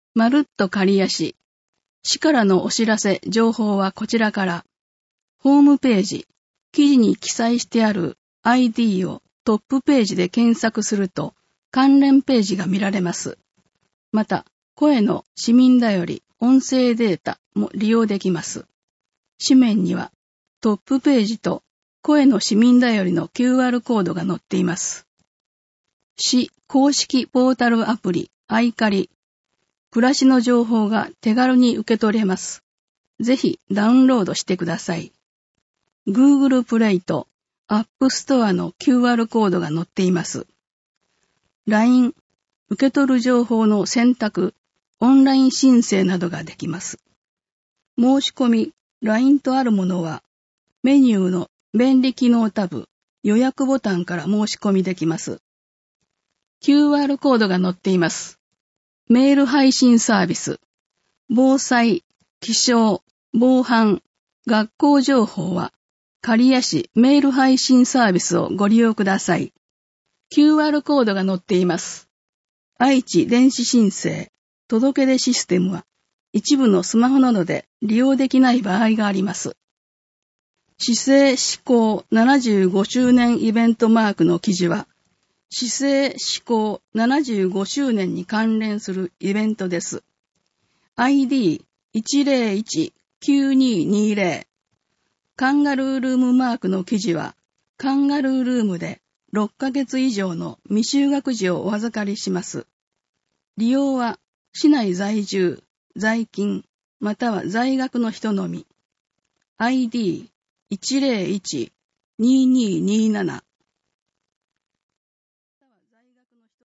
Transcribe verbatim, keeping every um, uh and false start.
まるっと刈谷市。市からのお知らせ、情報はこちらから。ホームページ、記事に記載してある アイディー をトップページで検索すると関連ページが見られます。また、声の市民だより音声データも利用できます。紙面にはトップページと声の市民だよりの キューアール コードが載っています。市公式ポータルアプリアイカリ。暮らしの情報が手軽に受け取れます。ぜひダウンロードしてください。Google プレイと App Store の キューアール コードが載っています。ライン、受け取る情報の選択、オンライン申請などができます。申し込み、ライン とあるものは、メニューの便利機能タブ、予約ボタンから申し込みできます。キューアール コードが載っています。メール配信サービス、防災、気象、防犯、学校情報は、刈谷市メール配信サービスをご利用ください。キューアール コードが載っています。愛知電子申請、届け出システムは、一部のスマホなどで利用できない場合があります。市政施行ななじゅうごしゅうねんイベントマークの記事は、市政施行ななじゅうごしゅうねんに関連するイベントです。アイディーいちゼロいちきゅうににゼロ。カンガルールームマークの記事は、カンガルールームでろっかげつ以上の未就学児をお預かりします。利用は、市内在住、在勤、または在学の人のみ。アイディーいちゼロいちににになな